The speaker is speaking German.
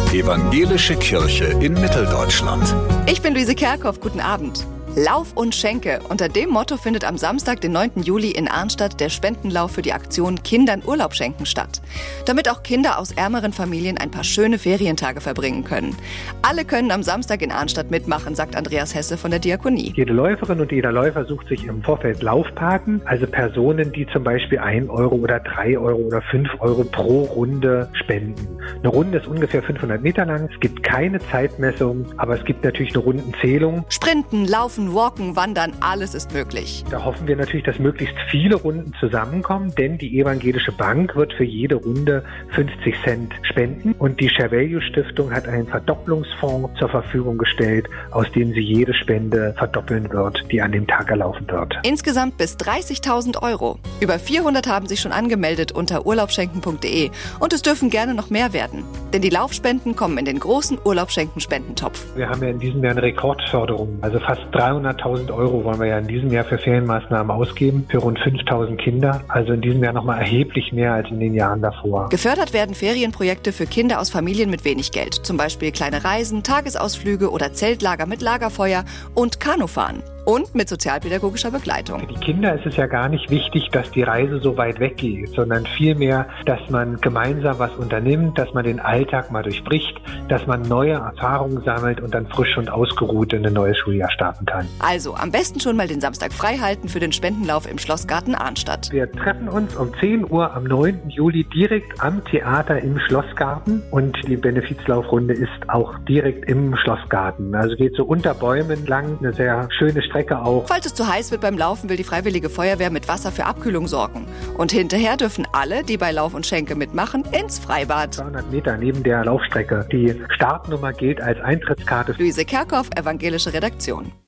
Evangelische Kirche in Mitteldeutschland. Ich bin Luise Kerkhoff, guten Abend. Lauf und Schenke. Unter dem Motto findet am Samstag, den 9. Juli in Arnstadt der Spendenlauf für die Aktion Kindern Urlaub schenken statt. Damit auch Kinder aus ärmeren Familien ein paar schöne Ferientage verbringen können. Alle können am Samstag in Arnstadt mitmachen, sagt Andreas Hesse von der Diakonie. Jede Läuferin und jeder Läufer sucht sich im Vorfeld Laufpaten, also Personen, die zum Beispiel 1 Euro oder 3 Euro oder 5 Euro pro Runde spenden. Eine Runde ist ungefähr 500 Meter lang, es gibt keine Zeitmessung, aber es gibt natürlich eine Rundenzählung. Sprinten, Laufen, Walken, Wandern, alles ist möglich. Da hoffen wir natürlich, dass möglichst viele Runden zusammenkommen, denn die Evangelische Bank wird für jede Runde 50 Cent spenden und die Share Value Stiftung hat einen Verdopplungsfonds zur Verfügung gestellt, aus dem sie jede Spende verdoppeln wird, die an dem Tag erlaufen wird. Insgesamt bis 30.000 Euro. Über 400 haben sich schon angemeldet unter urlaubschenken.de und es dürfen gerne noch mehr werden. Denn die Laufspenden kommen in den großen Urlaubschenken-Spendentopf. Wir haben ja in diesem Jahr eine Rekordförderung, also fast 300.000 Euro wollen wir ja in diesem Jahr für Ferienmaßnahmen ausgeben, für rund 5.000 Kinder. Also in diesem Jahr nochmal erheblich mehr als in den Jahren davor. Gefördert werden Ferienprojekte für Kinder aus Familien mit wenig Geld. Zum Beispiel kleine Reisen, Tagesausflüge oder Zeltlager mit Lagerfeuer und Kanufahren. Und mit sozialpädagogischer Begleitung. Für die Kinder ist es ja gar nicht wichtig, dass die Reise so weit weg geht, sondern vielmehr, dass man gemeinsam was unternimmt, dass man den Alltag mal durchbricht, dass man neue Erfahrungen sammelt und dann frisch und ausgeruht in ein neues Schuljahr starten kann. Also am besten schon mal den Samstag frei halten für den Spendenlauf im Schlossgarten Arnstadt. Wir treffen uns um 10 Uhr am 9. Juli direkt am Theater im Schlossgarten und die Benefizlaufrunde ist auch direkt im Schlossgarten. Also geht so unter Bäumen lang, eine sehr schöne Strecke auch. Falls es zu heiß wird beim Laufen, will die Freiwillige Feuerwehr mit Wasser für Abkühlung sorgen. Und hinterher dürfen alle, die bei Lauf und Schenke mitmachen, ins Freibad. 200 Meter neben der Laufstrecke. Die Startnummer gilt als Eintrittskarte. Luise Kerkhoff, Evangelische Redaktion.